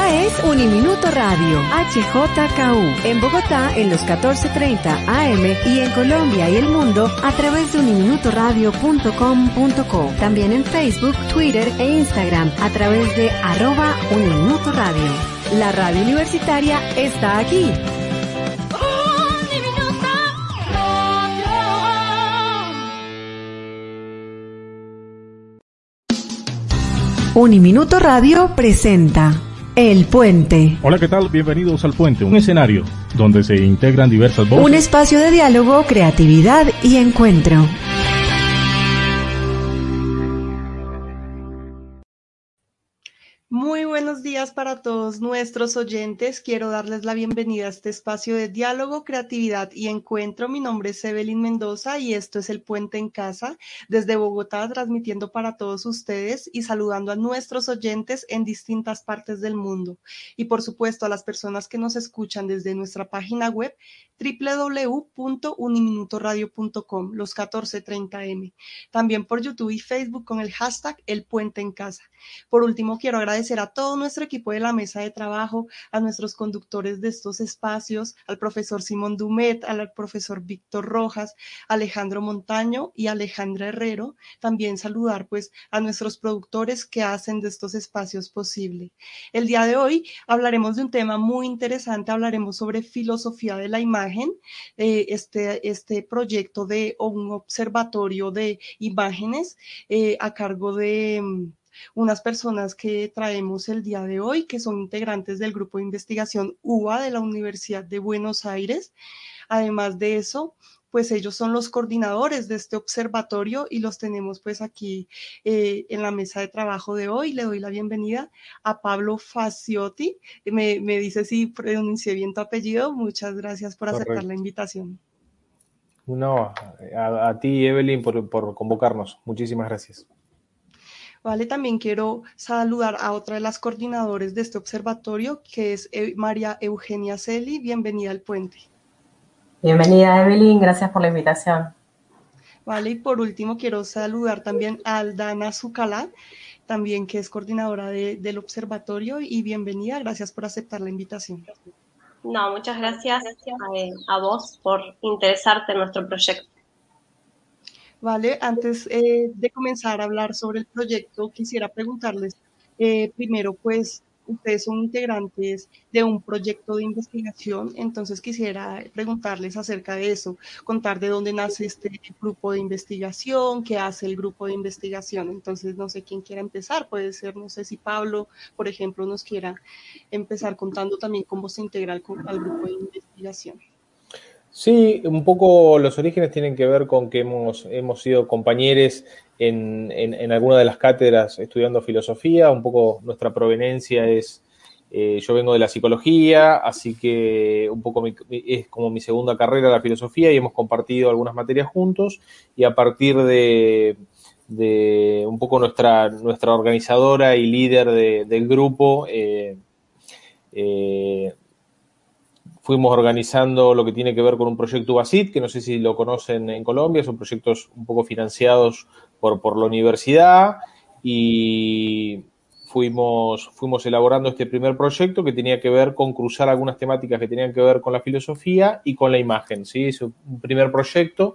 es Uniminuto Radio, HJKU, en Bogotá en los 14:30 AM y en Colombia y el mundo a través de uniminutoradio.com.co. También en Facebook, Twitter e Instagram a través de @Uniminuto Radio. La radio universitaria está aquí. Uniminuto Radio presenta El Puente. Hola, ¿qué tal? Bienvenidos al Puente, un escenario donde se integran diversas voces. Un espacio de diálogo, creatividad y encuentro. Muy buenos días para todos nuestros oyentes. Quiero darles la bienvenida a este espacio de diálogo, creatividad y encuentro. Mi nombre es Evelyn Mendoza y esto es El Puente en Casa, desde Bogotá, transmitiendo para todos ustedes y saludando a nuestros oyentes en distintas partes del mundo. Y por supuesto a las personas que nos escuchan desde nuestra página web www.uniminutoradio.com, los 14:30 M. También por YouTube y Facebook con el hashtag El Puente en Casa. Por último, quiero agradecer a todo nuestro equipo de la mesa de trabajo, a nuestros conductores de estos espacios, al profesor Simón Dumet, al profesor Víctor Rojas, Alejandro Montaño y Alejandra Herrero. También saludar pues a nuestros productores que hacen de estos espacios posible. El día de hoy hablaremos de un tema muy interesante, hablaremos sobre filosofía de la imagen, este proyecto de un observatorio de imágenes a cargo de unas personas que traemos el día de hoy, que son integrantes del grupo de investigación UBA de la Universidad de Buenos Aires. Además de eso, pues ellos son los coordinadores de este observatorio y los tenemos pues aquí en la mesa de trabajo de hoy. Le doy la bienvenida a Pablo Faciotti. Me dice si pronuncié bien tu apellido. Muchas gracias por aceptar la invitación. No, a ti, Evelyn, por convocarnos. Muchísimas gracias. Vale, también quiero saludar a otra de las coordinadores de este observatorio, que es María Eugenia Celi. Bienvenida al Puente. Bienvenida, Evelyn, gracias por la invitación. Vale, y por último quiero saludar también a Aldana Zucalá, también que es coordinadora del observatorio, y bienvenida, gracias por aceptar la invitación. No, muchas gracias a vos por interesarte en nuestro proyecto. Vale, antes de comenzar a hablar sobre el proyecto, quisiera preguntarles primero, pues, ustedes son integrantes de un proyecto de investigación, entonces quisiera preguntarles acerca de eso, contar de dónde nace este grupo de investigación, qué hace el grupo de investigación. Entonces, no sé quién quiera empezar, puede ser, no sé si Pablo, por ejemplo, nos quiera empezar contando también cómo se integra al grupo de investigación. Sí, un poco los orígenes tienen que ver con que hemos sido compañeros en alguna de las cátedras estudiando filosofía. Un poco nuestra proveniencia es, yo vengo de la psicología, así que un poco es como mi segunda carrera la filosofía y hemos compartido algunas materias juntos y a partir de un poco nuestra organizadora y líder del grupo, fuimos organizando lo que tiene que ver con un proyecto UBASIT, que no sé si lo conocen en Colombia, son proyectos un poco financiados por la universidad y fuimos elaborando este primer proyecto que tenía que ver con cruzar algunas temáticas que tenían que ver con la filosofía y con la imagen, ¿sí? Es un primer proyecto,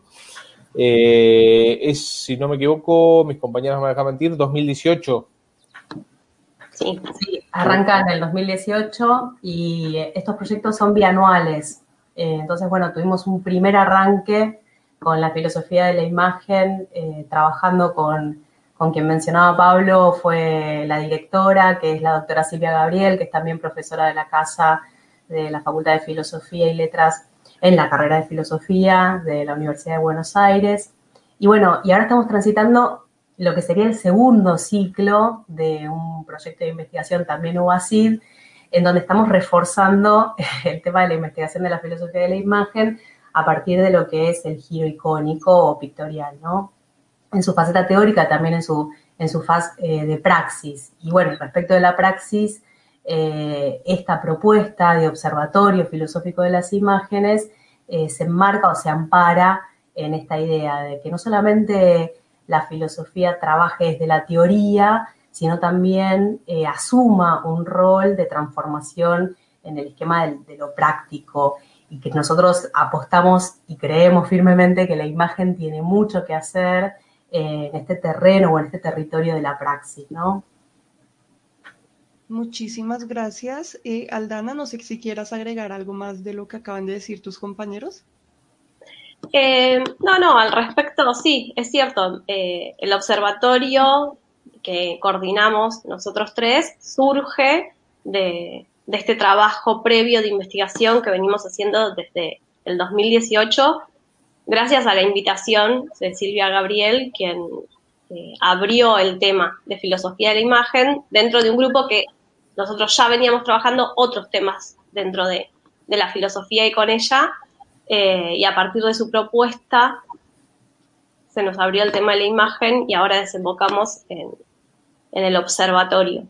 si no me equivoco, mis compañeros me dejan mentir, 2018. Sí, arranca en el 2018 y estos proyectos son bianuales. Entonces, bueno, tuvimos un primer arranque con la filosofía de la imagen, trabajando con quien mencionaba Pablo, fue la directora, que es la doctora Silvia Gabriel, que es también profesora de la casa de la Facultad de Filosofía y Letras en la carrera de Filosofía de la Universidad de Buenos Aires. Y bueno, y ahora estamos transitando lo que sería el segundo ciclo de un proyecto de investigación también UBASID, en donde estamos reforzando el tema de la investigación de la filosofía de la imagen a partir de lo que es el giro icónico o pictorial, ¿no? En su faceta teórica, también en su fase de praxis. Y bueno, respecto de la praxis, esta propuesta de observatorio filosófico de las imágenes se enmarca o se ampara en esta idea de que no solamente la filosofía trabaje desde la teoría, sino también asuma un rol de transformación en el esquema de lo práctico, y que nosotros apostamos y creemos firmemente que la imagen tiene mucho que hacer en este terreno o en este territorio de la praxis, ¿no? Muchísimas gracias. Aldana, no sé si quieras agregar algo más de lo que acaban de decir tus compañeros. No, al respecto sí, es cierto. El observatorio que coordinamos nosotros tres surge de este trabajo previo de investigación que venimos haciendo desde el 2018, gracias a la invitación de Silvia Gabriel, quien abrió el tema de filosofía de la imagen dentro de un grupo que nosotros ya veníamos trabajando otros temas dentro de la filosofía, y con ella, y a partir de su propuesta, se nos abrió el tema de la imagen y ahora desembocamos en el observatorio.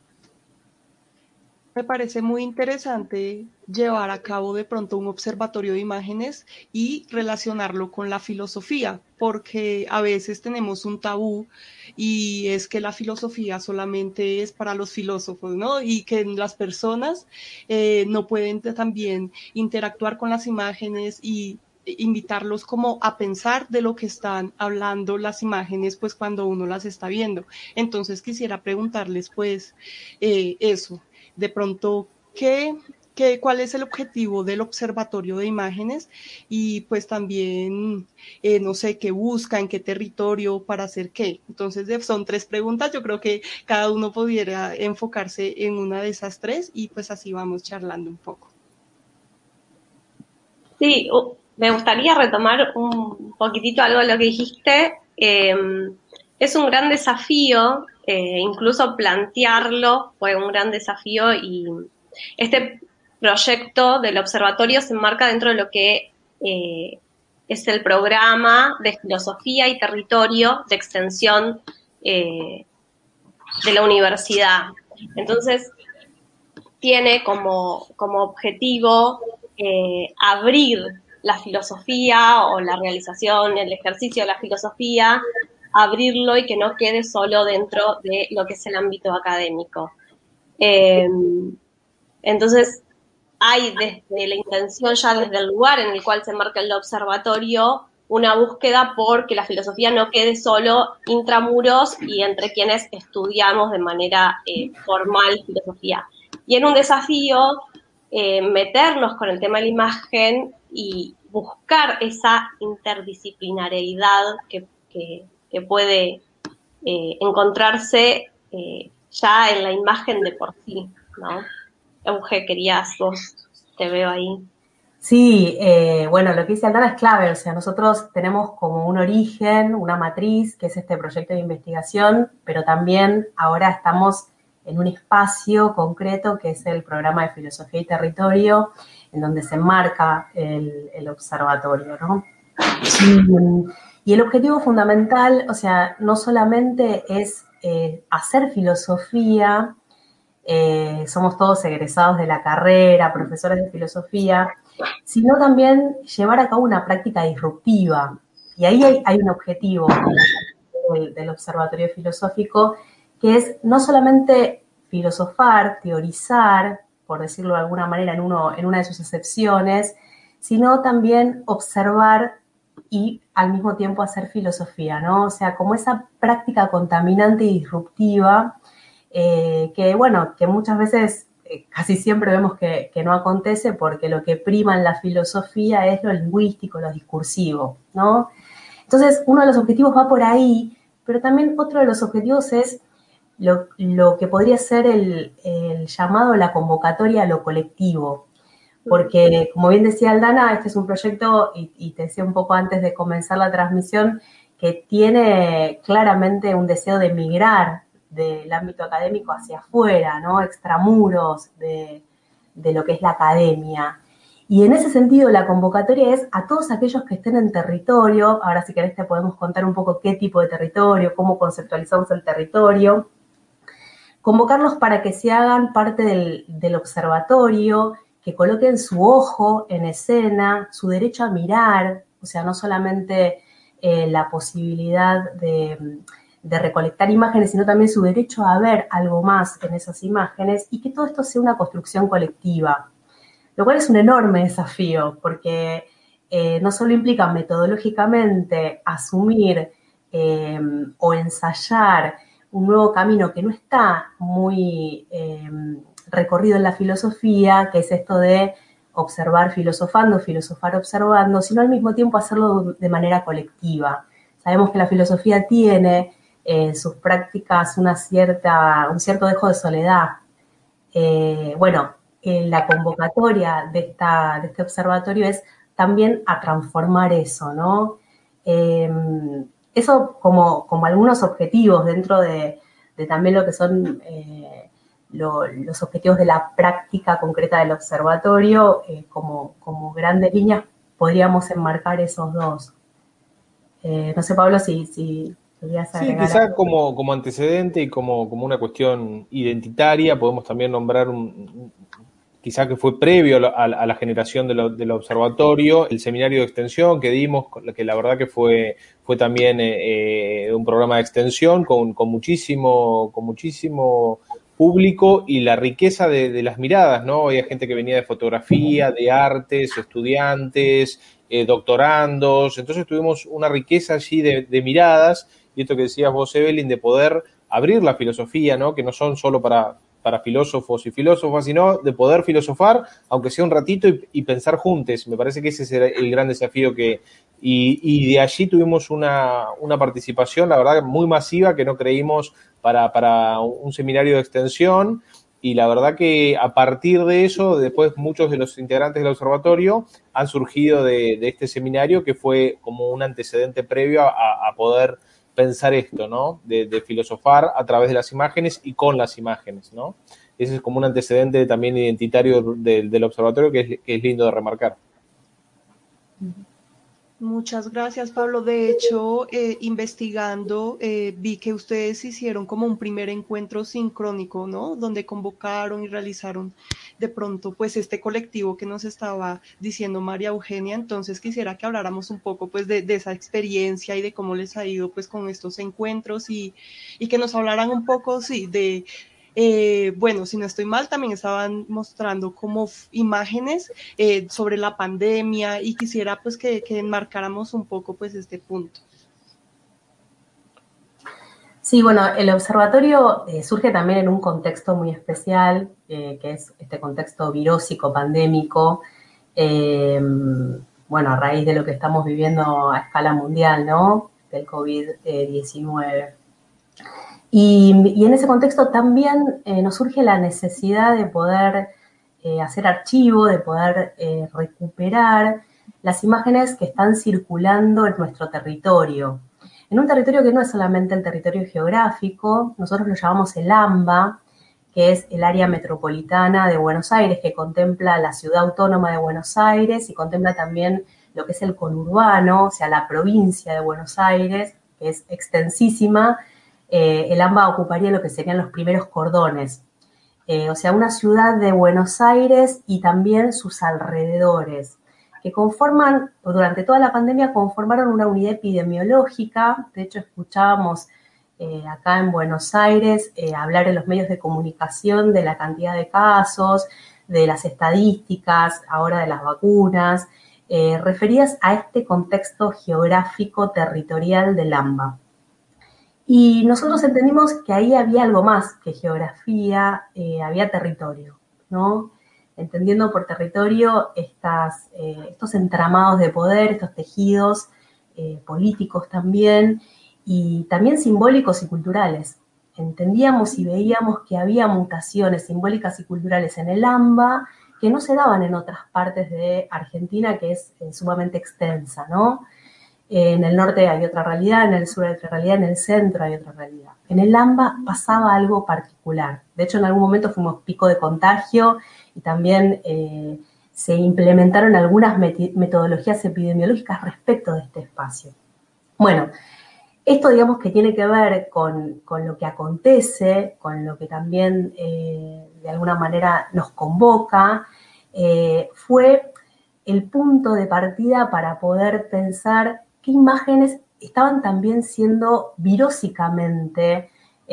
Me parece muy interesante llevar a cabo de pronto un observatorio de imágenes y relacionarlo con la filosofía, porque a veces tenemos un tabú y es que la filosofía solamente es para los filósofos, ¿no? Y que las personas no pueden también interactuar con las imágenes y invitarlos como a pensar de lo que están hablando las imágenes, pues cuando uno las está viendo. Entonces quisiera preguntarles pues eso. De pronto, ¿cuál es el objetivo del observatorio de imágenes? Y pues también, no sé, ¿qué busca, en qué territorio, para hacer qué? Entonces, son 3 preguntas. Yo creo que cada uno pudiera enfocarse en una de esas 3 y pues así vamos charlando un poco. Sí, me gustaría retomar un poquitito algo de lo que dijiste. Es un gran desafío, incluso plantearlo fue un gran desafío, y este proyecto del observatorio se enmarca dentro de lo que es el programa de filosofía y territorio de extensión de la universidad. Entonces, tiene como objetivo abrir la filosofía o la realización, el ejercicio de la filosofía, abrirlo y que no quede solo dentro de lo que es el ámbito académico. Entonces, hay desde la intención, ya desde el lugar en el cual se enmarca el observatorio, una búsqueda por que la filosofía no quede solo intramuros y entre quienes estudiamos de manera formal filosofía. Y en un desafío meternos con el tema de la imagen y buscar esa interdisciplinariedad que puede encontrarse ya en la imagen de por sí, ¿no? Euge, vos te veo ahí. Sí, bueno, lo que dice Aldana es clave, o sea, nosotros tenemos como un origen, una matriz, que es este proyecto de investigación, pero también ahora estamos en un espacio concreto que es el programa de filosofía y territorio, en donde se enmarca el observatorio, ¿no? Y el objetivo fundamental, o sea, no solamente es hacer filosofía, somos todos egresados de la carrera, profesores de filosofía, sino también llevar a cabo una práctica disruptiva. Y ahí hay un objetivo del observatorio filosófico, que es no solamente filosofar, teorizar, por decirlo de alguna manera en una de sus acepciones, sino también observar y al mismo tiempo hacer filosofía, ¿no? O sea, como esa práctica contaminante y disruptiva que muchas veces, casi siempre vemos que no acontece, porque lo que prima en la filosofía es lo lingüístico, lo discursivo, ¿no? Entonces, uno de los objetivos va por ahí, pero también otro de los objetivos es lo que podría ser el llamado, la convocatoria a lo colectivo. Porque, como bien decía Aldana, este es un proyecto, y te decía un poco antes de comenzar la transmisión, que tiene claramente un deseo de migrar del ámbito académico hacia afuera, ¿no? Extramuros de lo que es la academia. Y en ese sentido, la convocatoria es a todos aquellos que estén en territorio. Ahora, si querés, te podemos contar un poco qué tipo de territorio, cómo conceptualizamos el territorio. Convocarlos para que se hagan parte del observatorio, que coloquen su ojo en escena, su derecho a mirar, o sea, no solamente la posibilidad de recolectar imágenes, sino también su derecho a ver algo más en esas imágenes y que todo esto sea una construcción colectiva, lo cual es un enorme desafío porque no solo implica metodológicamente asumir o ensayar un nuevo camino que no está muy recorrido en la filosofía, que es esto de observar filosofando, filosofar observando, sino al mismo tiempo hacerlo de manera colectiva. Sabemos que la filosofía tiene en sus prácticas un cierto dejo de soledad. La convocatoria de este observatorio es también a transformar eso, ¿no? Eso como algunos objetivos dentro de también lo que son los objetivos de la práctica concreta del observatorio, como grandes líneas podríamos enmarcar esos dos. No sé, Pablo, si querías agregar. Sí, quizá como antecedente y como una cuestión identitaria, podemos también nombrar quizá que fue previo a la generación del observatorio, el seminario de extensión que dimos, que la verdad que fue también un programa de extensión con muchísimo público y la riqueza de las miradas, ¿no? Había gente que venía de fotografía, de artes, estudiantes, doctorandos, entonces tuvimos una riqueza allí de miradas, y esto que decías vos, Evelyn, de poder abrir la filosofía, ¿no? Que no son solo para filósofos y filósofas, sino de poder filosofar, aunque sea un ratito, y pensar juntos. Me parece que ese es el gran desafío y de allí tuvimos una participación, la verdad, muy masiva, que no creímos para un seminario de extensión, y la verdad que a partir de eso, después muchos de los integrantes del observatorio han surgido de este seminario, que fue como un antecedente previo a poder pensar esto, ¿no? De filosofar a través de las imágenes y con las imágenes, ¿no? Ese es como un antecedente también identitario del observatorio que es lindo de remarcar. Muchas gracias, Pablo. De hecho, investigando, vi que ustedes hicieron como un primer encuentro sincrónico, ¿no? Donde convocaron y realizaron de pronto, pues, este colectivo que nos estaba diciendo María Eugenia. Entonces, quisiera que habláramos un poco, pues, de esa experiencia y de cómo les ha ido, pues, con estos encuentros y que nos hablaran un poco, sí, de... si no estoy mal, también estaban mostrando como imágenes sobre la pandemia, y quisiera pues que enmarcáramos un poco pues este punto. Sí, bueno, el observatorio surge también en un contexto muy especial, que es este contexto virósico, pandémico, a raíz de lo que estamos viviendo a escala mundial, ¿no? Del COVID-19. Y en ese contexto también nos surge la necesidad de poder hacer archivo, de poder recuperar las imágenes que están circulando en nuestro territorio. En un territorio que no es solamente el territorio geográfico, nosotros lo llamamos el AMBA, que es el área metropolitana de Buenos Aires, que contempla la ciudad autónoma de Buenos Aires y contempla también lo que es el conurbano, o sea, la provincia de Buenos Aires, que es extensísima. El AMBA ocuparía lo que serían los primeros cordones, o sea, una ciudad de Buenos Aires y también sus alrededores, que durante toda la pandemia conformaron una unidad epidemiológica. De hecho, escuchábamos acá en Buenos Aires hablar en los medios de comunicación de la cantidad de casos, de las estadísticas, ahora de las vacunas, referidas a este contexto geográfico territorial del AMBA. Y nosotros entendimos que ahí había algo más que geografía, había territorio, ¿no? Entendiendo por territorio estos entramados de poder, estos tejidos políticos también, y también simbólicos y culturales. Entendíamos y veíamos que había mutaciones simbólicas y culturales en el AMBA que no se daban en otras partes de Argentina, que es sumamente extensa, ¿no? En el norte hay otra realidad, en el sur hay otra realidad, en el centro hay otra realidad. En el AMBA pasaba algo particular. De hecho, en algún momento fuimos pico de contagio y también se implementaron algunas metodologías epidemiológicas respecto de este espacio. Bueno, esto digamos que tiene que ver con lo que acontece, con lo que también de alguna manera nos convoca. Fue el punto de partida para poder pensar qué imágenes estaban también siendo virósicamente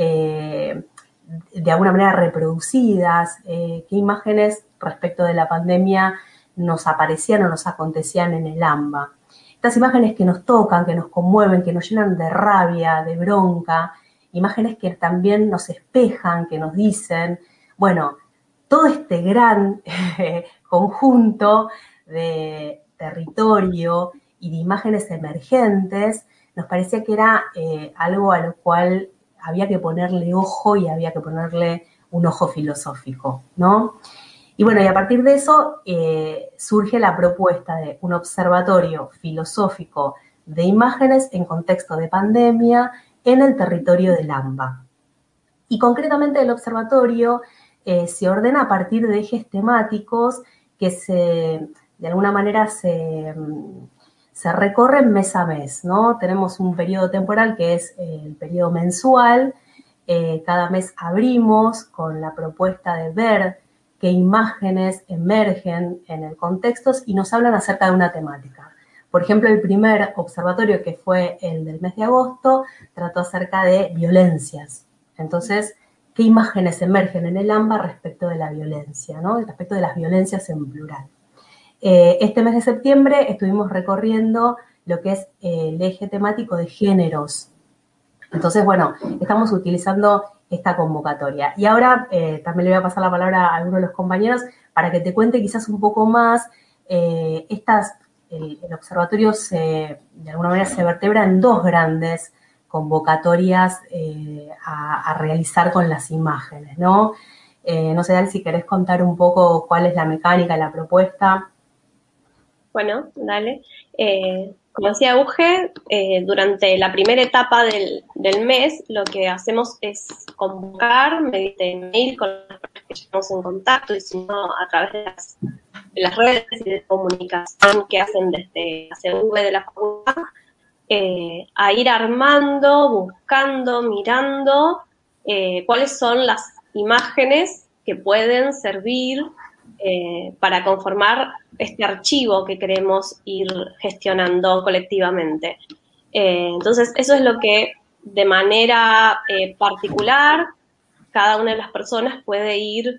de alguna manera reproducidas, qué imágenes respecto de la pandemia nos aparecían o nos acontecían en el AMBA. Estas imágenes que nos tocan, que nos conmueven, que nos llenan de rabia, de bronca, imágenes que también nos espejan, que nos dicen, bueno, todo este gran conjunto de territorio y de imágenes emergentes, nos parecía que era algo a lo cual había que ponerle ojo y había que ponerle un ojo filosófico, ¿no? Y bueno, y a partir de eso surge la propuesta de un observatorio filosófico de imágenes en contexto de pandemia en el territorio del AMBA. Y concretamente el observatorio se ordena a partir de ejes temáticos que de alguna manera se recorren mes a mes, ¿no? Tenemos un periodo temporal que es el periodo mensual. Cada mes abrimos con la propuesta de ver qué imágenes emergen en el contexto y nos hablan acerca de una temática. Por ejemplo, el primer observatorio, que fue el del mes de agosto, trató acerca de violencias. Entonces, ¿qué imágenes emergen en el AMBA respecto de la violencia, ¿no? Respecto de las violencias en plural. Este mes de septiembre estuvimos recorriendo lo que es el eje temático de géneros. Entonces, bueno, estamos utilizando esta convocatoria. Y ahora también le voy a pasar la palabra a alguno de los compañeros para que te cuente quizás un poco más. El observatorio de alguna manera se vertebra en dos grandes convocatorias a realizar con las imágenes, ¿no? No sé, Dal, si querés contar un poco cuál es la mecánica, la propuesta. Bueno, dale. Como decía Uge, durante la primera etapa del mes, lo que hacemos es convocar mediante mail con las personas que estamos en contacto y si no a través de las redes y de comunicación que hacen desde la CV de la facultad, a ir armando, buscando, mirando cuáles son las imágenes que pueden servir para conformar este archivo que queremos ir gestionando colectivamente. Entonces, eso es lo que de manera particular cada una de las personas puede ir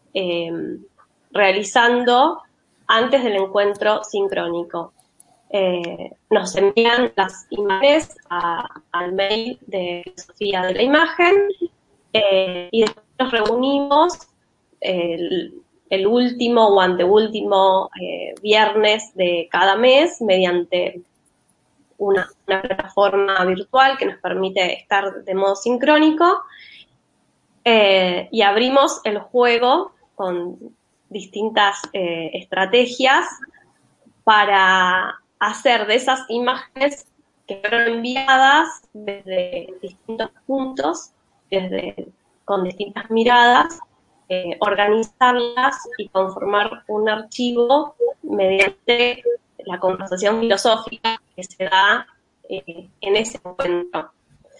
realizando antes del encuentro sincrónico. Nos envían las imágenes al mail de Filosofía de la Imagen y después nos reunimos el último o anteúltimo viernes de cada mes mediante una plataforma virtual que nos permite estar de modo sincrónico y abrimos el juego con distintas estrategias para hacer de esas imágenes que fueron enviadas desde distintos puntos, con distintas miradas, organizarlas y conformar un archivo mediante la conversación filosófica que se da en ese encuentro.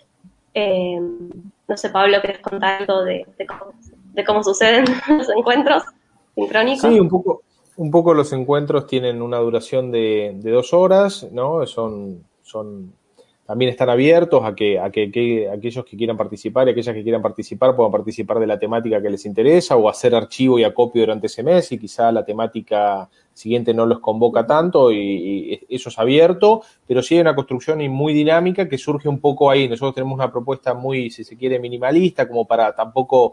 No sé, Pablo, ¿querés contar algo de cómo suceden los encuentros sincrónicos? Sí, un poco los encuentros tienen una duración de 2 horas, ¿no? También están abiertos a que aquellos que quieran participar y aquellas que quieran participar puedan participar de la temática que les interesa o hacer archivo y acopio durante ese mes y quizá la temática siguiente no los convoca tanto y eso es abierto, pero sí hay una construcción muy dinámica que surge un poco ahí. Nosotros tenemos una propuesta muy, si se quiere, minimalista, como para tampoco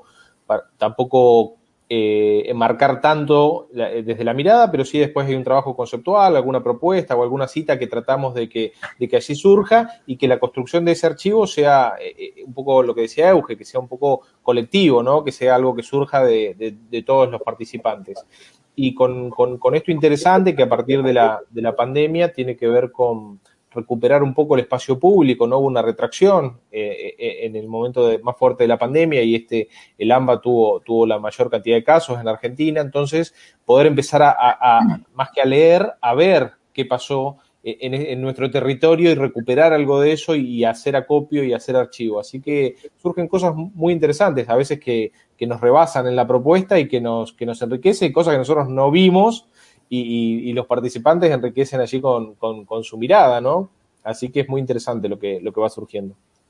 enmarcar tanto desde la mirada, pero sí después hay un trabajo conceptual, alguna propuesta o alguna cita que tratamos de que así surja y que la construcción de ese archivo sea un poco lo que decía Euge, que sea un poco colectivo, ¿no? Que sea algo que surja de todos los participantes. Y con esto interesante que a partir de la pandemia tiene que ver con recuperar un poco el espacio público, ¿no? Hubo una retracción en el momento más fuerte de la pandemia y el AMBA tuvo la mayor cantidad de casos en Argentina, entonces poder empezar más que a leer, a ver qué pasó en nuestro territorio y recuperar algo de eso y hacer acopio y hacer archivo. Así que surgen cosas muy interesantes, a veces que nos rebasan en la propuesta y que nos enriquece, cosas que nosotros no vimos, y los participantes enriquecen allí con su mirada, ¿no? Así que es muy interesante lo que va surgiendo.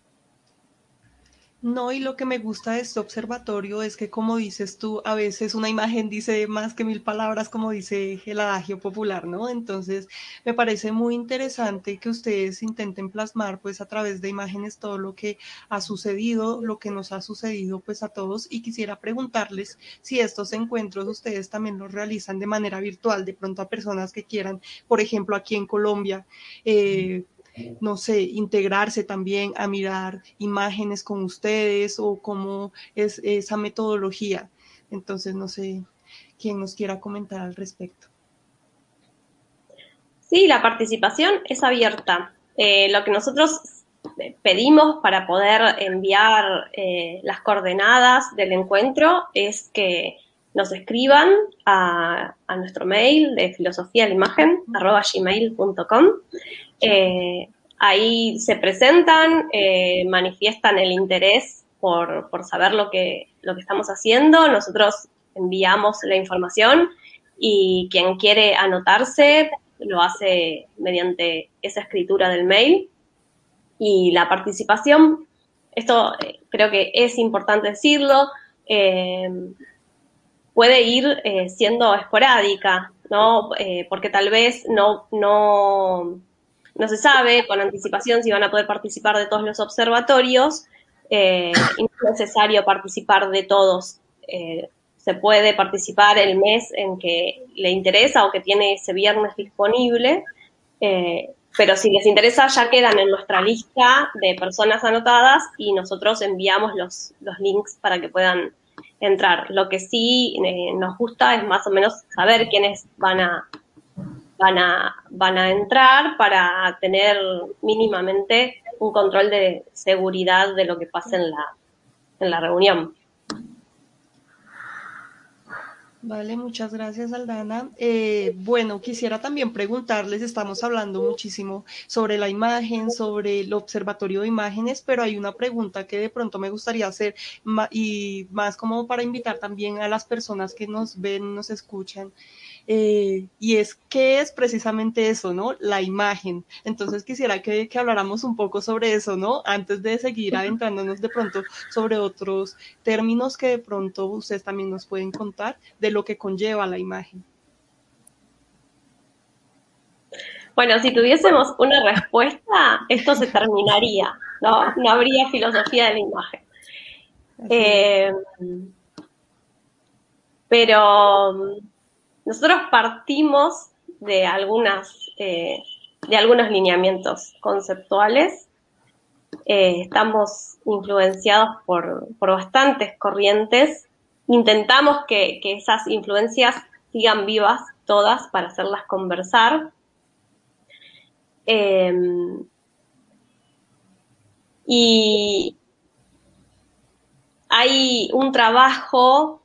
No, y lo que me gusta de este observatorio es que, como dices tú, a veces una imagen dice más que 1000 palabras, como dice el adagio popular, ¿no? Entonces, me parece muy interesante que ustedes intenten plasmar, pues, a través de imágenes todo lo que ha sucedido, lo que nos ha sucedido, pues, a todos. Y quisiera preguntarles si estos encuentros ustedes también los realizan de manera virtual, de pronto a personas que quieran, por ejemplo, aquí en Colombia, no sé, integrarse también a mirar imágenes con ustedes o cómo es esa metodología. Entonces, no sé quién nos quiera comentar al respecto. Sí, la participación es abierta. Lo que nosotros pedimos para poder enviar las coordenadas del encuentro es que nos escriban a nuestro mail de filosofiadeimagen@gmail.com. Ahí se presentan, manifiestan el interés por saber lo que estamos haciendo. Nosotros enviamos la información y quien quiere anotarse lo hace mediante esa escritura del mail. Y la participación, esto creo que es importante decirlo, puede ir siendo esporádica, ¿no? Porque tal vez no se sabe con anticipación si van a poder participar de todos los observatorios, y no es necesario participar de todos. Se puede participar el mes en que le interesa o que tiene ese viernes disponible, pero si les interesa ya quedan en nuestra lista de personas anotadas y nosotros enviamos los links para que puedan entrar. Lo que sí nos gusta es más o menos saber quiénes van a entrar para tener mínimamente un control de seguridad de lo que pasa en la reunión. Vale, muchas gracias, Aldana. Bueno, quisiera también preguntarles, estamos hablando muchísimo sobre la imagen, sobre el observatorio de imágenes, pero hay una pregunta que de pronto me gustaría hacer y más como para invitar también a las personas que nos ven, nos escuchan. Y es qué es precisamente eso, ¿no? La imagen. Entonces quisiera que habláramos un poco sobre eso, ¿no? Antes de seguir adentrándonos de pronto sobre otros términos que de pronto ustedes también nos pueden contar de lo que conlleva la imagen. Bueno, si tuviésemos una respuesta, esto se terminaría, ¿no? No habría filosofía de la imagen. Pero nosotros partimos de algunos lineamientos conceptuales. Estamos influenciados por bastantes corrientes. Intentamos que esas influencias sigan vivas todas para hacerlas conversar. Y hay un trabajo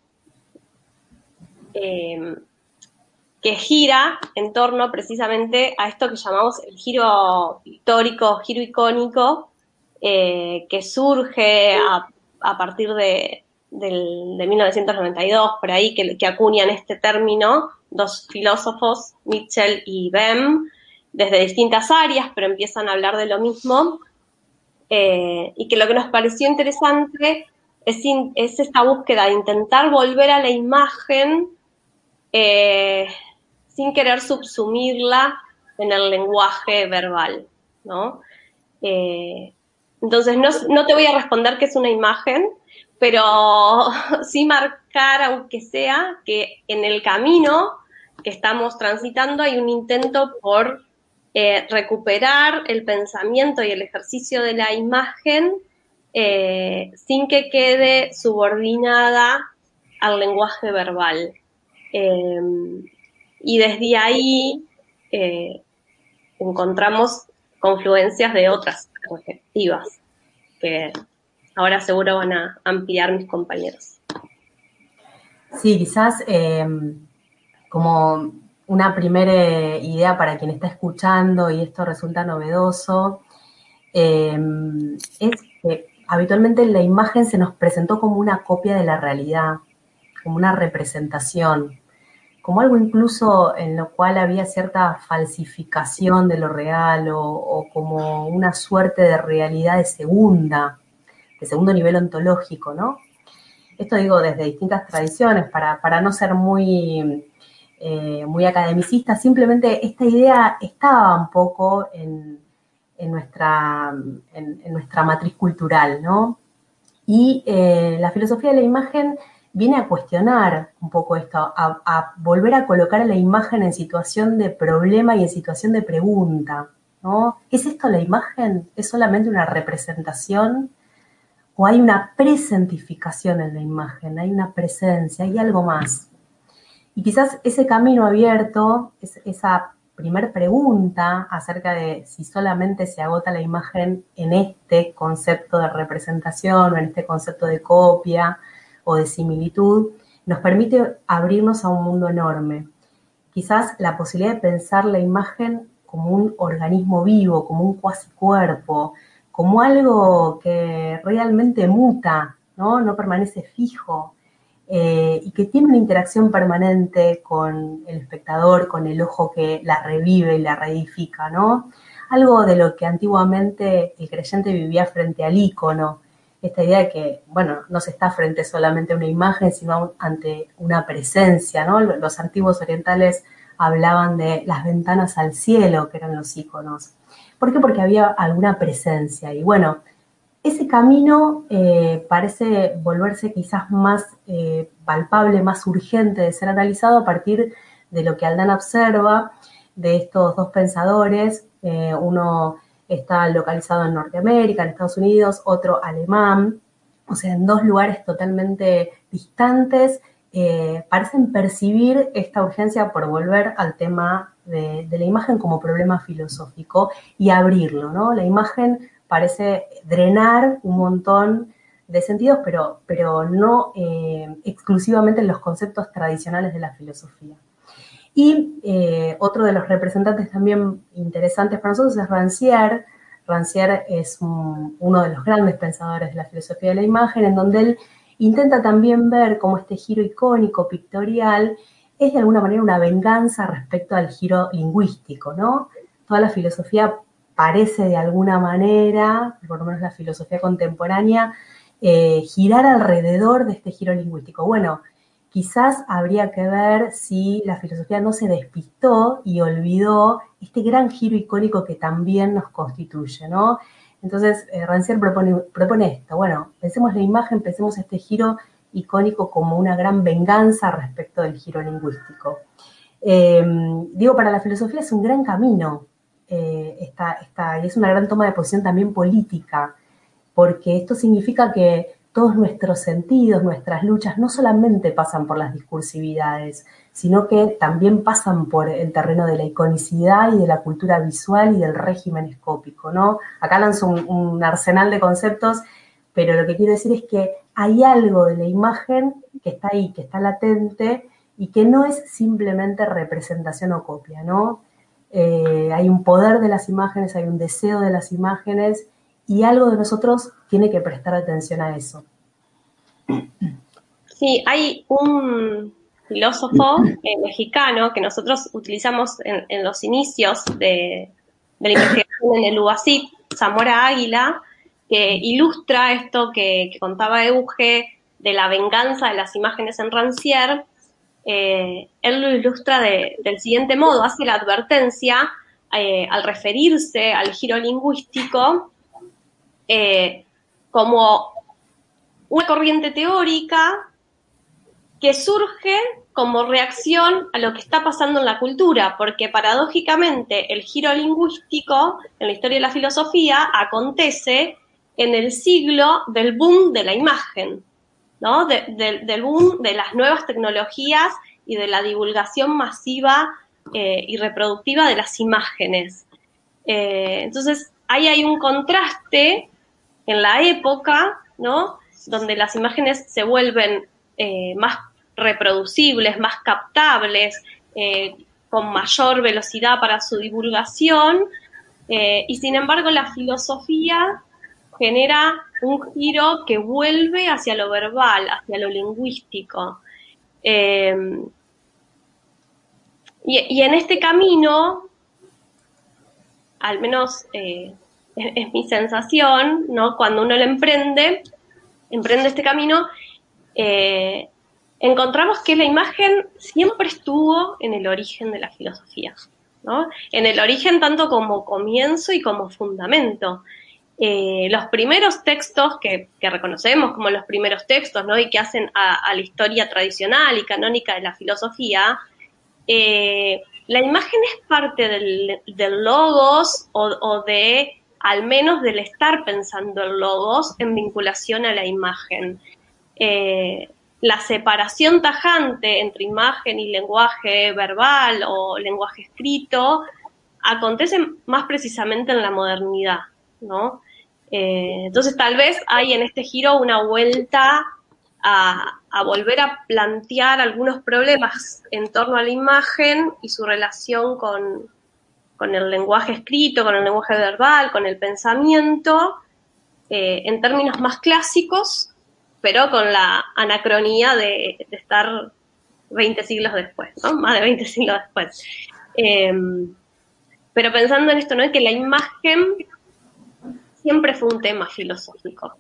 que gira en torno precisamente a esto que llamamos el giro pictórico, giro icónico, que surge a partir de 1992, por ahí, que acuñan este término, dos filósofos, Mitchell y Bem, desde distintas áreas, pero empiezan a hablar de lo mismo, y que lo que nos pareció interesante es esta búsqueda de intentar volver a la imagen sin querer subsumirla en el lenguaje verbal, ¿no? Entonces, no te voy a responder qué es una imagen, pero sí marcar, aunque sea, que en el camino que estamos transitando hay un intento por recuperar el pensamiento y el ejercicio de la imagen sin que quede subordinada al lenguaje verbal. Y desde ahí encontramos confluencias de otras perspectivas que ahora seguro van a ampliar mis compañeros. Sí, quizás como una primera idea para quien está escuchando y esto resulta novedoso, es que habitualmente la imagen se nos presentó como una copia de la realidad, como una representación. como algo incluso en lo cual había cierta falsificación de lo real o como una suerte de realidad de segundo nivel ontológico, ¿no? Esto digo desde distintas tradiciones, para no ser muy academicista, simplemente esta idea estaba un poco en nuestra matriz cultural, ¿no? Y la filosofía de la imagen viene a cuestionar un poco esto, a volver a colocar a la imagen en situación de problema y en situación de pregunta, ¿no? ¿Es esto la imagen? ¿Es solamente una representación? ¿O hay una presentificación en la imagen? ¿Hay una presencia? ¿Hay algo más? Y quizás ese camino abierto, esa primer pregunta acerca de si solamente se agota la imagen en este concepto de representación o en este concepto de copia o de similitud, nos permite abrirnos a un mundo enorme. Quizás la posibilidad de pensar la imagen como un organismo vivo, como un cuasicuerpo, como algo que realmente muta, ¿no? No permanece fijo, y que tiene una interacción permanente con el espectador, con el ojo que la revive y la reedifica, ¿no? Algo de lo que antiguamente el creyente vivía frente al ícono, esta idea de que, bueno, no se está frente solamente a una imagen, sino ante una presencia, ¿no? Los antiguos orientales hablaban de las ventanas al cielo, que eran los íconos. ¿Por qué? Porque había alguna presencia. Y bueno, ese camino parece volverse quizás más palpable, más urgente de ser analizado a partir de lo que Aldana observa de estos dos pensadores. Uno está localizado en Norteamérica, en Estados Unidos, otro alemán, o sea, en dos lugares totalmente distantes, parecen percibir esta urgencia por volver al tema de la imagen como problema filosófico y abrirlo, ¿no? La imagen parece drenar un montón de sentidos, pero no exclusivamente en los conceptos tradicionales de la filosofía. Y otro de los representantes también interesantes para nosotros es Rancière. Rancière es uno de los grandes pensadores de la filosofía de la imagen, en donde él intenta también ver cómo este giro icónico, pictorial, es de alguna manera una venganza respecto al giro lingüístico, ¿no? Toda la filosofía parece de alguna manera, por lo menos la filosofía contemporánea, girar alrededor de este giro lingüístico. Bueno, quizás habría que ver si la filosofía no se despistó y olvidó este gran giro icónico que también nos constituye, ¿no? Entonces, Rancière propone esto. Bueno, pensemos la imagen, pensemos este giro icónico como una gran venganza respecto del giro lingüístico. Digo, para la filosofía es un gran camino, y es una gran toma de posición también política, porque esto significa que todos nuestros sentidos, nuestras luchas, no solamente pasan por las discursividades, sino que también pasan por el terreno de la iconicidad y de la cultura visual y del régimen escópico, ¿no? Acá lanzo un arsenal de conceptos, pero lo que quiero decir es que hay algo de la imagen que está ahí, que está latente y que no es simplemente representación o copia, ¿no? Hay un poder de las imágenes, hay un deseo de las imágenes y algo de nosotros tiene que prestar atención a eso. Sí, hay un filósofo mexicano que nosotros utilizamos en los inicios de la investigación en el UASIT, Zamora Águila, que ilustra esto que contaba Euge de la venganza de las imágenes en Rancière. Él lo ilustra del siguiente modo, hace la advertencia al referirse al giro lingüístico como una corriente teórica que surge como reacción a lo que está pasando en la cultura, porque paradójicamente el giro lingüístico en la historia de la filosofía acontece en el siglo del boom de la imagen, ¿no? Del boom de las nuevas tecnologías y de la divulgación masiva y reproductiva de las imágenes. Entonces, ahí hay un contraste en la época, ¿no? Donde las imágenes se vuelven más reproducibles, más captables, con mayor velocidad para su divulgación, y sin embargo la filosofía genera un giro que vuelve hacia lo verbal, hacia lo lingüístico. Y en este camino, al menos es mi sensación, ¿no? Cuando uno lo emprende este camino, encontramos que la imagen siempre estuvo en el origen de la filosofía, ¿no? En el origen tanto como comienzo y como fundamento. Los primeros textos que reconocemos como los primeros textos, ¿no? Y que hacen a la historia tradicional y canónica de la filosofía, la imagen es parte del logos o de, al menos del estar pensando el logos en vinculación a la imagen. La separación tajante entre imagen y lenguaje verbal o lenguaje escrito acontece más precisamente en la modernidad, ¿no? Entonces tal vez hay en este giro una vuelta a volver a plantear algunos problemas en torno a la imagen y su relación con el lenguaje escrito, con el lenguaje verbal, con el pensamiento, en términos más clásicos, pero con la anacronía de estar 20 siglos después, ¿no? Más de 20 siglos después. Pero pensando en esto, ¿no? Que la imagen siempre fue un tema filosófico.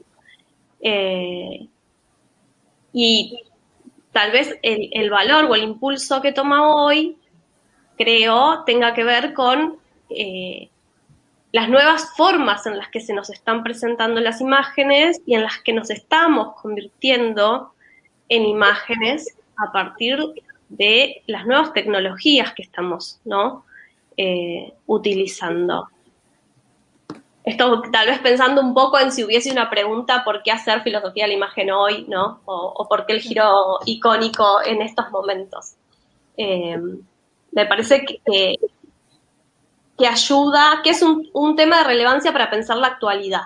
Y tal vez el valor o el impulso que toma hoy, creo, tenga que ver con las nuevas formas en las que se nos están presentando las imágenes y en las que nos estamos convirtiendo en imágenes a partir de las nuevas tecnologías que estamos, ¿no? Utilizando. Esto tal vez pensando un poco en si hubiese una pregunta por qué hacer filosofía de la imagen hoy, ¿no? O por qué el giro icónico en estos momentos. Me parece que ayuda, que es un tema de relevancia para pensar la actualidad.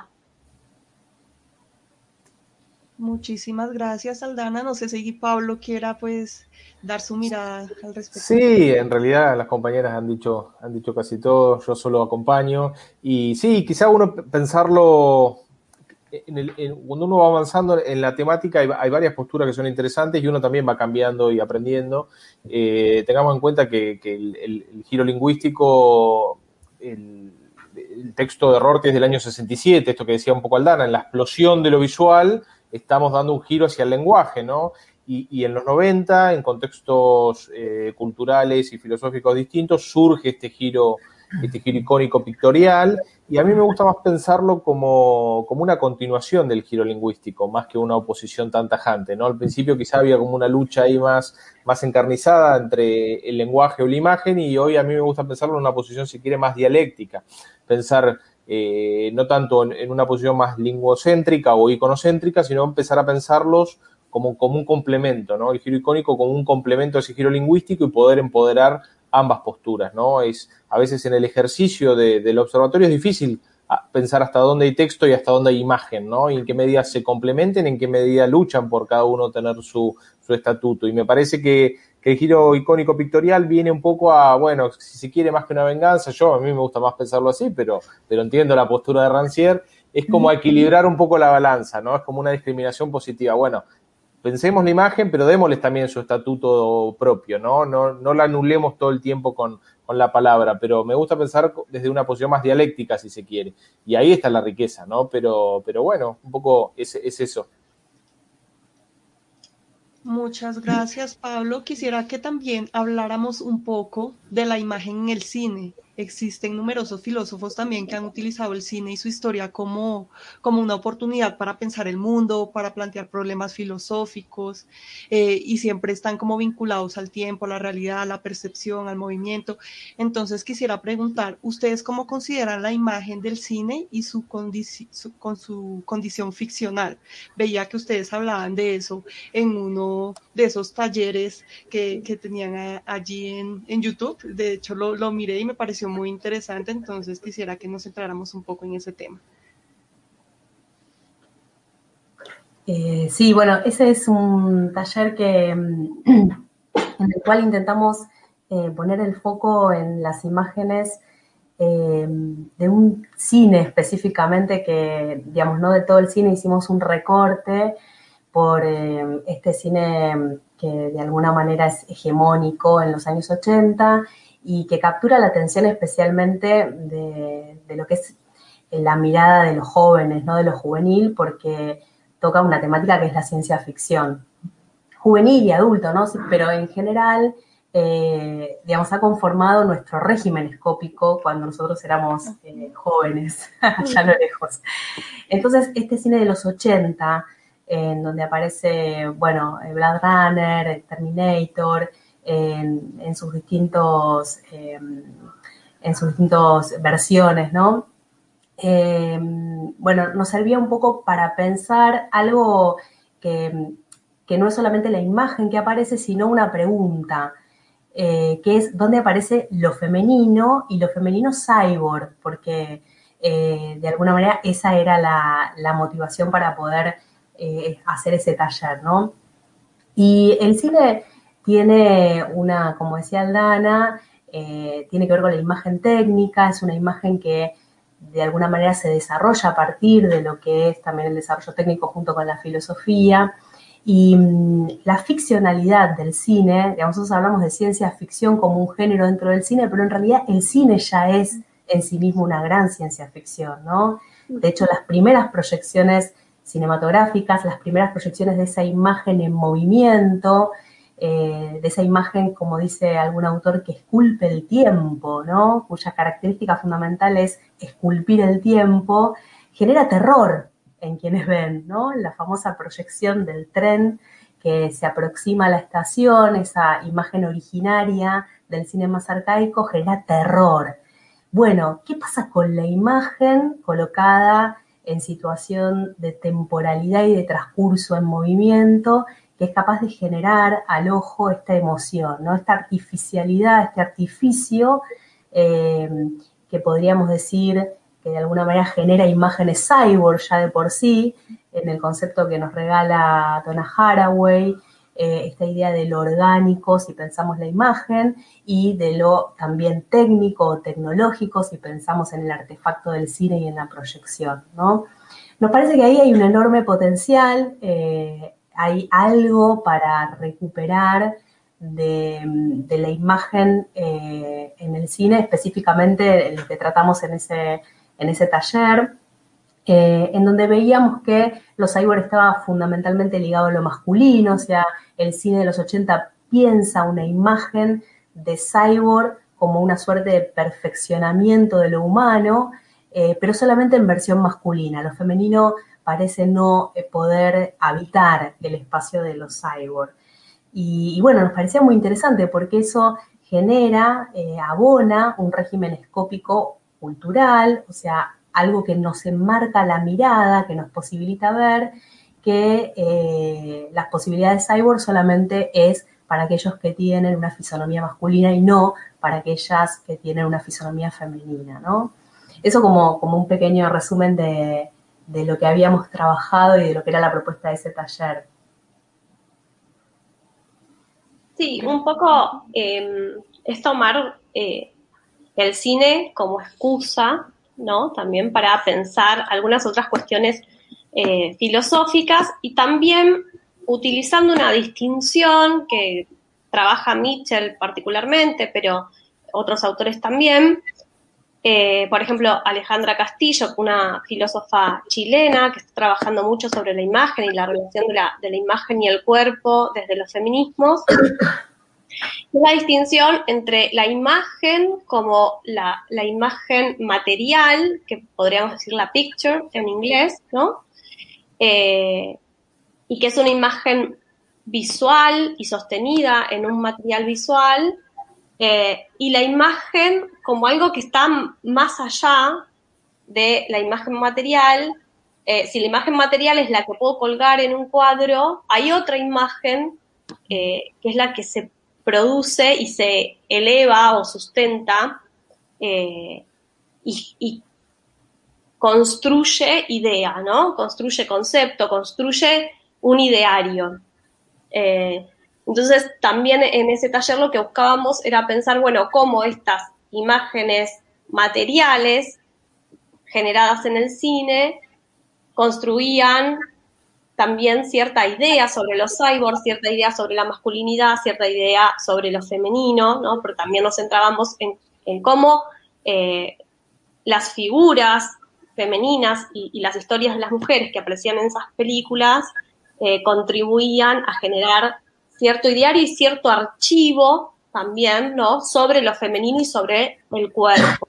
Muchísimas gracias, Aldana. No sé si Pablo quiera pues dar su mirada al respecto. Sí, en realidad las compañeras han dicho casi todo, yo solo acompaño. Y sí, quizá uno pensarlo, cuando uno va avanzando en la temática hay varias posturas que son interesantes y uno también va cambiando y aprendiendo. Tengamos en cuenta que el giro lingüístico, el texto de Rorty es del año 67, esto que decía un poco Aldana, en la explosión de lo visual estamos dando un giro hacia el lenguaje, ¿no? Y en los 90, en contextos culturales y filosóficos distintos, surge este giro icónico pictorial, y a mí me gusta más pensarlo como una continuación del giro lingüístico, más que una oposición tan tajante, ¿no? Al principio quizá había como una lucha ahí más encarnizada entre el lenguaje o la imagen, y hoy a mí me gusta pensarlo en una posición, si quiere, más dialéctica. Pensar no tanto en una posición más lingüocéntrica o iconocéntrica, sino empezar a pensarlos como un complemento, ¿no? El giro icónico como un complemento a ese giro lingüístico y poder empoderar ambas posturas, ¿no? A veces en el ejercicio del observatorio es difícil pensar hasta dónde hay texto y hasta dónde hay imagen, ¿no? Y en qué medida se complementen, en qué medida luchan por cada uno tener su estatuto. Y me parece que el giro icónico pictorial viene un poco a, bueno, si se quiere más que una venganza, a mí me gusta más pensarlo así, pero entiendo la postura de Rancière, es como equilibrar un poco la balanza, ¿no? Es como una discriminación positiva. Bueno, pensemos la imagen, pero démosles también su estatuto propio, ¿no? No la anulemos todo el tiempo con la palabra, pero me gusta pensar desde una posición más dialéctica, si se quiere. Y ahí está la riqueza, ¿no? Pero bueno, un poco es eso. Muchas gracias, Pablo. Quisiera que también habláramos un poco de la imagen en el cine. Existen numerosos filósofos también que han utilizado el cine y su historia como una oportunidad para pensar el mundo, para plantear problemas filosóficos, y siempre están como vinculados al tiempo, a la realidad, a la percepción, al movimiento. Entonces quisiera preguntar, ¿ustedes cómo consideran la imagen del cine y con su condición ficcional? Veía que ustedes hablaban de eso en uno de esos talleres que tenían allí en YouTube. De hecho, lo miré y me pareció muy interesante, entonces quisiera que nos centráramos un poco en ese tema. Sí, bueno, ese es un taller en el cual intentamos poner el foco en las imágenes de un cine específicamente que, digamos, no de todo el cine, hicimos un recorte por este cine que de alguna manera es hegemónico en los años 80 y que captura la atención especialmente de lo que es la mirada de los jóvenes, ¿no? De lo juvenil, porque toca una temática que es la ciencia ficción. Juvenil y adulto, ¿no? Pero en general, digamos, ha conformado nuestro régimen escópico cuando nosotros éramos jóvenes, allá a lo lejos. Entonces, este cine de los 80, en donde aparece, bueno, Blade Runner, Terminator, en sus distintas versiones, ¿no? Bueno, nos servía un poco para pensar algo que no es solamente la imagen que aparece, sino una pregunta, que es dónde aparece lo femenino y lo femenino cyborg, porque de alguna manera esa era la motivación para poder hacer ese taller, ¿no? Y el cine tiene una, como decía Aldana, tiene que ver con la imagen técnica, es una imagen que de alguna manera se desarrolla a partir de lo que es también el desarrollo técnico junto con la filosofía. Y la ficcionalidad del cine, digamos, nosotros hablamos de ciencia ficción como un género dentro del cine, pero en realidad el cine ya es en sí mismo una gran ciencia ficción, ¿no? De hecho, las primeras proyecciones cinematográficas, las primeras proyecciones de esa imagen en movimiento, de esa imagen, como dice algún autor, que esculpe el tiempo, ¿no? Cuya característica fundamental es esculpir el tiempo, genera terror en quienes ven, ¿no? La famosa proyección del tren que se aproxima a la estación, esa imagen originaria del cine más arcaico, genera terror. Bueno, ¿qué pasa con la imagen colocada en situación de temporalidad y de transcurso en movimiento, que es capaz de generar al ojo esta emoción, ¿no? Esta artificialidad, este artificio que podríamos decir que de alguna manera genera imágenes cyborg ya de por sí, en el concepto que nos regala Donna Haraway, esta idea de lo orgánico si pensamos la imagen y de lo también técnico o tecnológico si pensamos en el artefacto del cine y en la proyección, ¿no? Nos parece que ahí hay un enorme potencial, hay algo para recuperar de la imagen en el cine, específicamente el que tratamos en ese taller, en donde veíamos que los cyborg estaba fundamentalmente ligado a lo masculino, o sea, el cine de los 80 piensa una imagen de cyborg como una suerte de perfeccionamiento de lo humano, pero solamente en versión masculina. Lo femenino parece no poder habitar el espacio de los cyborg. Y bueno, nos parecía muy interesante porque eso genera, abona un régimen escópico cultural, o sea, algo que nos enmarca la mirada, que nos posibilita ver que las posibilidades cyborg solamente es para aquellos que tienen una fisonomía masculina y no para aquellas que tienen una fisonomía femenina, ¿no? Eso como un pequeño resumen de lo que habíamos trabajado y de lo que era la propuesta de ese taller. Sí, un poco es tomar el cine como excusa, ¿no? También para pensar algunas otras cuestiones filosóficas y también utilizando una distinción que trabaja Mitchell particularmente, pero otros autores también. Por ejemplo, Alejandra Castillo, una filósofa chilena que está trabajando mucho sobre la imagen y la relación de la imagen y el cuerpo desde los feminismos. La distinción entre la imagen como la imagen material, que podríamos decir la picture en inglés, ¿no? Y que es una imagen visual y sostenida en un material visual, y la imagen como algo que está más allá de la imagen material. Si la imagen material es la que puedo colgar en un cuadro, hay otra imagen que es la que se produce y se eleva o sustenta y construye idea, ¿no? Construye concepto, construye un ideario. Entonces, también en ese taller lo que buscábamos era pensar, bueno, cómo estas imágenes materiales generadas en el cine construían también cierta idea sobre los cyborgs, cierta idea sobre la masculinidad, cierta idea sobre lo femenino, ¿no? Pero también nos centrábamos en cómo las figuras femeninas y las historias de las mujeres que aparecían en esas películas contribuían a generar cierto ideario y cierto archivo también, ¿no? Sobre lo femenino y sobre el cuerpo.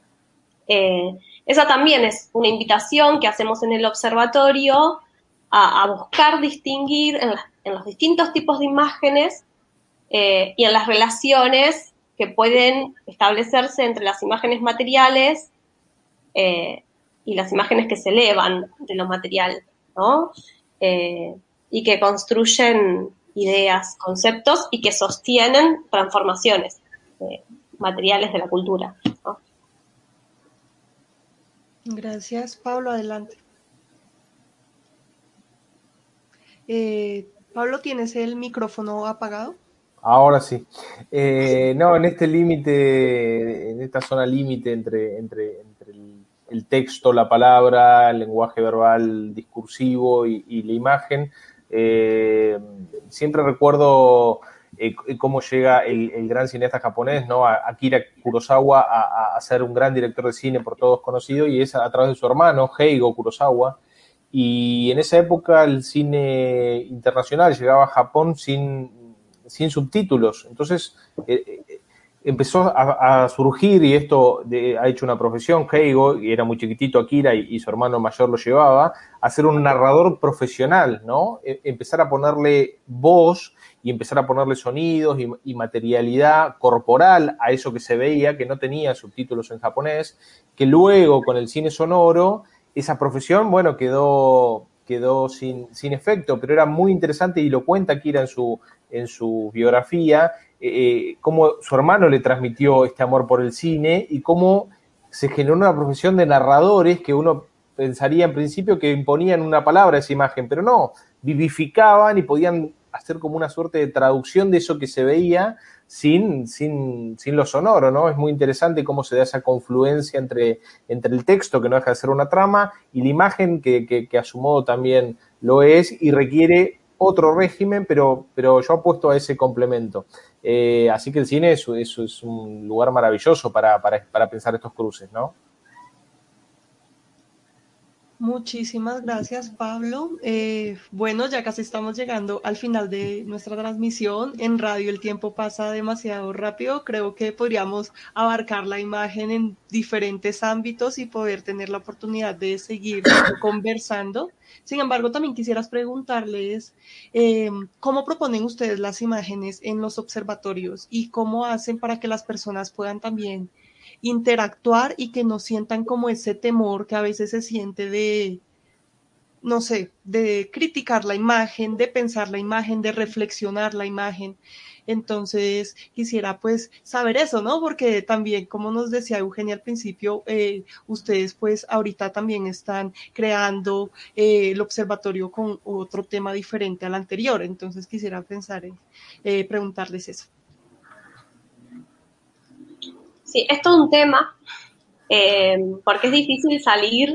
Esa también es una invitación que hacemos en el observatorio a buscar distinguir en los distintos tipos de imágenes y en las relaciones que pueden establecerse entre las imágenes materiales y las imágenes que se elevan de lo material, ¿no? Y que construyen ideas, conceptos y que sostienen transformaciones materiales de la cultura, ¿no? Gracias, Pablo, adelante. Pablo, ¿tienes el micrófono apagado? Ahora sí. No, en este límite, en esta zona límite entre el texto, la palabra, el lenguaje verbal discursivo y la imagen, siempre recuerdo cómo llega el gran cineasta japonés, ¿no? Akira Kurosawa a ser un gran director de cine por todos conocido, y es a través de su hermano, Heigo Kurosawa. Y en esa época el cine internacional llegaba a Japón sin subtítulos. Entonces empezó a surgir, y esto ha hecho una profesión, Heigo, y era muy chiquitito Akira, y su hermano mayor lo llevaba, a ser un narrador profesional, ¿no? Empezar a ponerle voz y empezar a ponerle sonidos y materialidad corporal a eso que se veía, que no tenía subtítulos en japonés, que luego con el cine sonoro, esa profesión, bueno, quedó sin efecto, pero era muy interesante, y lo cuenta Akira en su biografía, cómo su hermano le transmitió este amor por el cine y cómo se generó una profesión de narradores que uno pensaría en principio que imponían una palabra a esa imagen, pero no, vivificaban y podían hacer como una suerte de traducción de eso que se veía sin lo sonoro, ¿no? Es muy interesante cómo se da esa confluencia entre el texto, que no deja de ser una trama, y la imagen, que a su modo también lo es y requiere otro régimen, pero yo apuesto a ese complemento. Así que el cine es un lugar maravilloso para pensar estos cruces, ¿no? Muchísimas gracias, Pablo. Bueno, ya casi estamos llegando al final de nuestra transmisión. En radio el tiempo pasa demasiado rápido. Creo que podríamos abarcar la imagen en diferentes ámbitos y poder tener la oportunidad de seguir conversando. Sin embargo, también quisieras preguntarles cómo proponen ustedes las imágenes en los observatorios y cómo hacen para que las personas puedan también interactuar y que no sientan como ese temor que a veces se siente de, no sé, de criticar la imagen, de pensar la imagen, de reflexionar la imagen. Entonces quisiera pues saber eso, ¿no? Porque también, como nos decía Eugenia al principio, ustedes pues ahorita también están creando el observatorio con otro tema diferente al anterior. Entonces quisiera pensar en preguntarles eso. Sí, es todo un tema, porque es difícil salir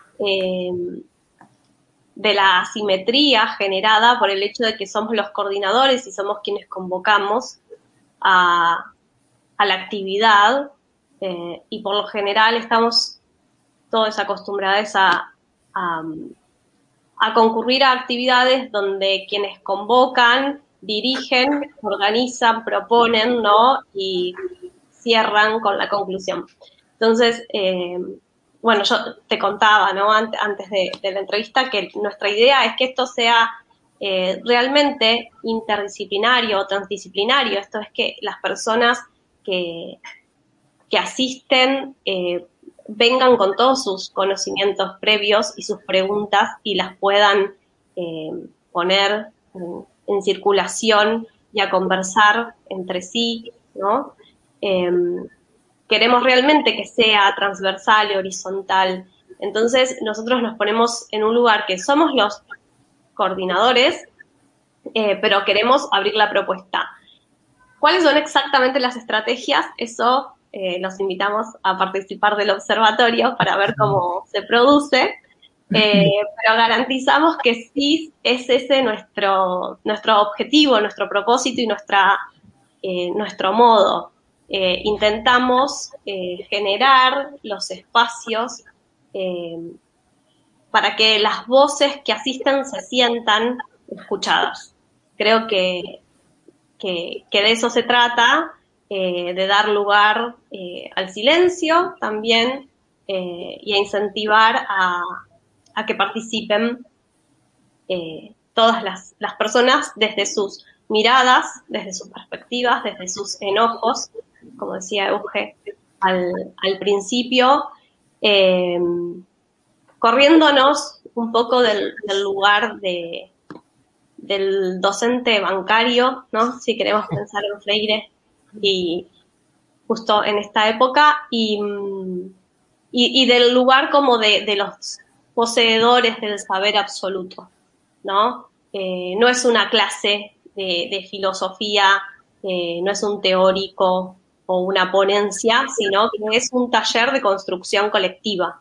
de la asimetría generada por el hecho de que somos los coordinadores y somos quienes convocamos a la actividad, y por lo general estamos todos acostumbrados a concurrir a actividades donde quienes convocan, dirigen, organizan, proponen, ¿no? Y cierran con la conclusión. Entonces, bueno, yo te contaba, ¿no? Antes de la entrevista, que nuestra idea es que esto sea realmente interdisciplinario o transdisciplinario. Esto es que las personas que asisten vengan con todos sus conocimientos previos y sus preguntas y las puedan poner en circulación y a conversar entre sí, ¿no? Queremos realmente que sea transversal y horizontal. Entonces, nosotros nos ponemos en un lugar que somos los coordinadores, pero queremos abrir la propuesta. ¿Cuáles son exactamente las estrategias? Eso los invitamos a participar del observatorio para ver cómo se produce. pero garantizamos que sí es ese nuestro objetivo, nuestro propósito y nuestro modo. Intentamos generar los espacios para que las voces que asisten se sientan escuchadas. Creo que de eso se trata, de dar lugar al silencio también y a incentivar a que participen todas las personas desde sus miradas, desde sus perspectivas, desde sus enojos, como decía Euge al principio, corriéndonos un poco del lugar del docente bancario, ¿no? Si queremos pensar en Freire y justo en esta época, y del lugar como de los poseedores del saber absoluto, ¿no? No es una clase de filosofía, no es un teórico o una ponencia, sino que es un taller de construcción colectiva.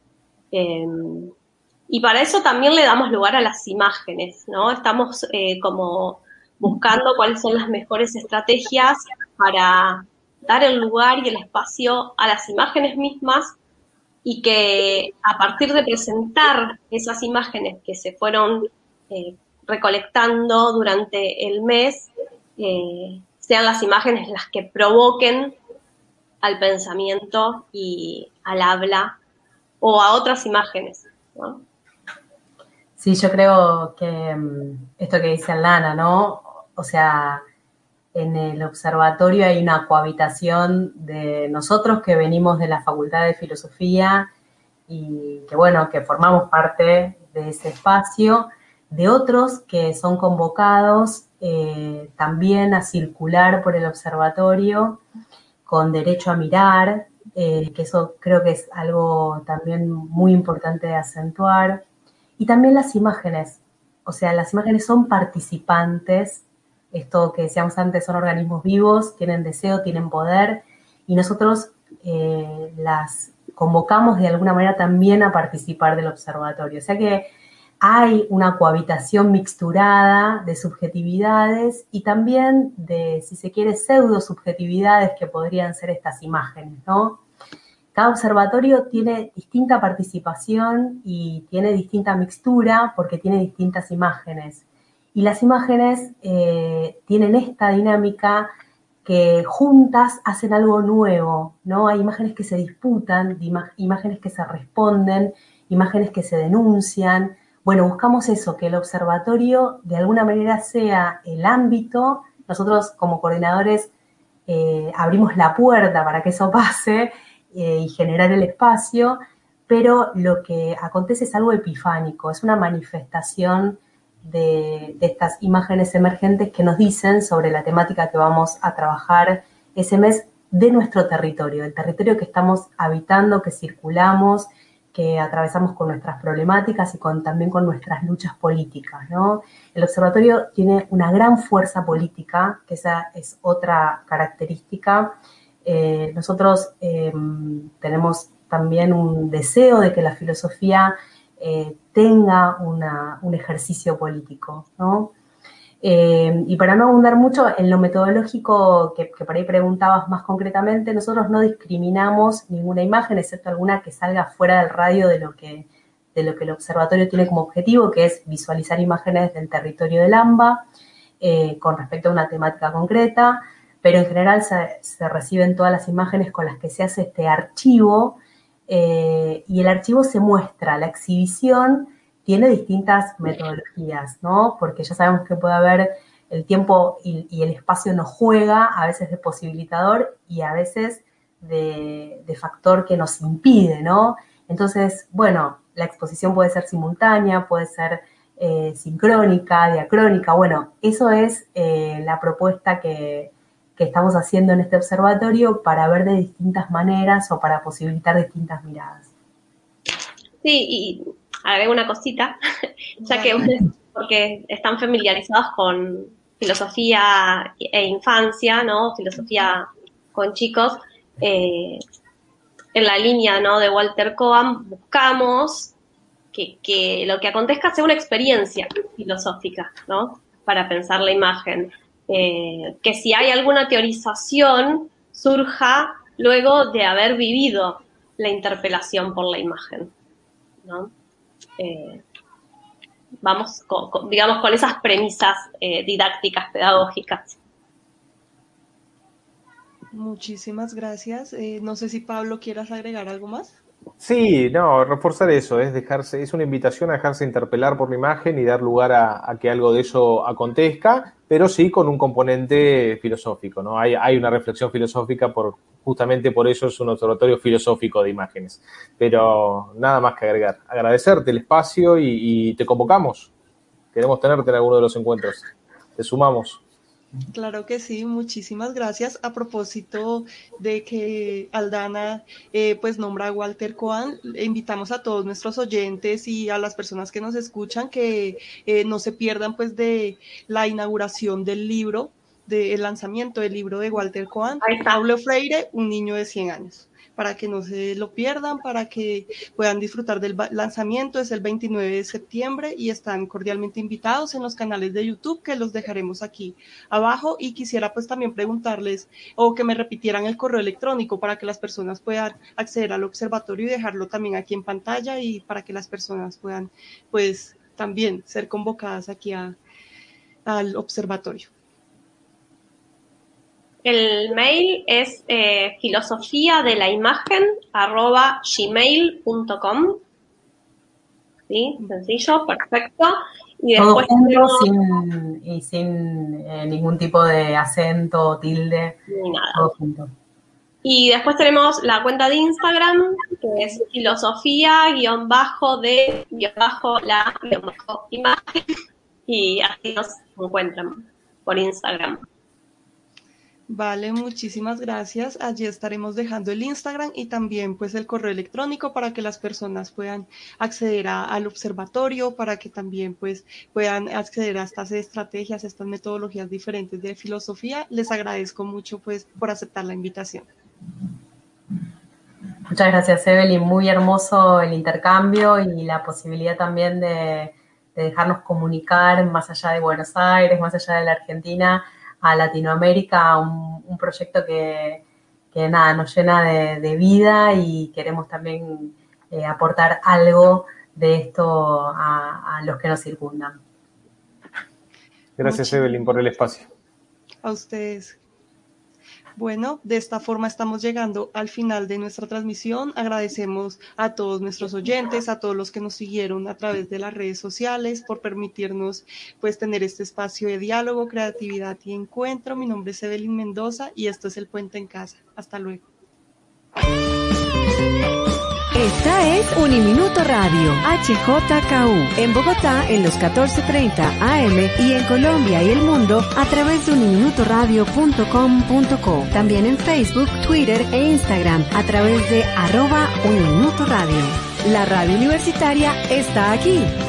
Y para eso también le damos lugar a las imágenes, ¿no? Estamos como buscando cuáles son las mejores estrategias para dar el lugar y el espacio a las imágenes mismas y que a partir de presentar esas imágenes que se fueron recolectando durante el mes, sean las imágenes las que provoquen al pensamiento y al habla o a otras imágenes, ¿no? Sí, yo creo que esto que dice Lana, ¿no? O sea, en el observatorio hay una cohabitación de nosotros que venimos de la Facultad de Filosofía y que, bueno, que formamos parte de ese espacio, de otros que son convocados también a circular por el observatorio con derecho a mirar, que eso creo que es algo también muy importante de acentuar. Y también las imágenes, o sea, las imágenes son participantes, esto que decíamos antes, son organismos vivos, tienen deseo, tienen poder, y nosotros las convocamos de alguna manera también a participar del observatorio. O sea que hay una cohabitación mixturada de subjetividades y también de, si se quiere, pseudo-subjetividades que podrían ser estas imágenes, ¿no? Cada observatorio tiene distinta participación y tiene distinta mixtura porque tiene distintas imágenes. Y las imágenes tienen esta dinámica que juntas hacen algo nuevo, ¿no? Hay imágenes que se disputan, imágenes que se responden, imágenes que se denuncian. Bueno, buscamos eso, que el observatorio de alguna manera sea el ámbito. Nosotros como coordinadores abrimos la puerta para que eso pase y generar el espacio, pero lo que acontece es algo epifánico, es una manifestación de estas imágenes emergentes que nos dicen sobre la temática que vamos a trabajar ese mes de nuestro territorio, el territorio que estamos habitando, que circulamos, que atravesamos con nuestras problemáticas y también con nuestras luchas políticas, ¿no? El observatorio tiene una gran fuerza política, que esa es otra característica. Nosotros tenemos también un deseo de que la filosofía tenga un ejercicio político, ¿no? Y para no abundar mucho en lo metodológico que por ahí preguntabas más concretamente, nosotros no discriminamos ninguna imagen, excepto alguna que salga fuera del radio de lo que el observatorio tiene como objetivo, que es visualizar imágenes del territorio del AMBA con respecto a una temática concreta, pero en general se reciben todas las imágenes con las que se hace este archivo y el archivo se muestra, la exhibición tiene distintas metodologías, ¿no? Porque ya sabemos que puede haber el tiempo y el espacio nos juega, a veces de posibilitador y a veces de factor que nos impide, ¿no? Entonces, bueno, la exposición puede ser simultánea, puede ser sincrónica, diacrónica, bueno, eso es la propuesta que estamos haciendo en este observatorio para ver de distintas maneras o para posibilitar distintas miradas. Sí, y agrego una cosita, ya que ustedes, porque están familiarizados con filosofía e infancia, ¿no? Filosofía con chicos, en la línea, ¿no? de Walter Cohen, buscamos que lo que acontezca sea una experiencia filosófica, ¿no? Para pensar la imagen. Que si hay alguna teorización, surja luego de haber vivido la interpelación por la imagen, ¿no? Vamos, digamos, con esas premisas didácticas, pedagógicas. Muchísimas gracias. No sé si Pablo quieras agregar algo más. Sí, no, reforzar eso, es una invitación a dejarse interpelar por la imagen y dar lugar a que algo de eso acontezca, pero sí con un componente filosófico, ¿no? Hay una reflexión filosófica, justamente por eso es un observatorio filosófico de imágenes. Pero nada más que agregar. Agradecerte el espacio y te convocamos. Queremos tenerte en alguno de los encuentros. Te sumamos. Claro que sí, muchísimas gracias. A propósito de que Aldana pues nombra a Walter Cohen, invitamos a todos nuestros oyentes y a las personas que nos escuchan que no se pierdan pues de la inauguración del libro, del lanzamiento del libro de Walter Cohen, Paulo Freire, un niño de 100 años. Para que no se lo pierdan, para que puedan disfrutar del lanzamiento. Es el 29 de septiembre y están cordialmente invitados en los canales de YouTube que los dejaremos aquí abajo. Y quisiera pues también preguntarles o que me repitieran el correo electrónico para que las personas puedan acceder al observatorio y dejarlo también aquí en pantalla y para que las personas puedan pues también ser convocadas aquí al observatorio. El mail es filosofiadelaimagen@gmail.com. ¿Sí? Sencillo, perfecto. Y después todo junto, sin ningún tipo de acento, tilde. Ni nada. Todo junto. Y después tenemos la cuenta de Instagram, que es filosofía_de_la_imagen. Y así nos encuentran por Instagram. Vale, muchísimas gracias. Allí estaremos dejando el Instagram y también pues el correo electrónico para que las personas puedan acceder al observatorio, para que también pues puedan acceder a estas estrategias, estas metodologías diferentes de filosofía. Les agradezco mucho pues por aceptar la invitación. Muchas gracias, Evelyn. Muy hermoso el intercambio y la posibilidad también de dejarnos comunicar más allá de Buenos Aires, más allá de la Argentina, a Latinoamérica, un proyecto que nada, nos llena de vida y queremos también aportar algo de esto a los que nos circundan. Gracias, Evelyn, por el espacio. A ustedes. Bueno, de esta forma estamos llegando al final de nuestra transmisión. Agradecemos a todos nuestros oyentes, a todos los que nos siguieron a través de las redes sociales por permitirnos pues tener este espacio de diálogo, creatividad y encuentro. Mi nombre es Evelyn Mendoza y esto es El Puente en Casa. Hasta luego. Esta es Uniminuto Radio, HJKU, en Bogotá en los 14:30 AM y en Colombia y el mundo a través de uniminutoradio.com.co. También en Facebook, Twitter e Instagram a través de @Uniminuto Radio. La radio universitaria está aquí.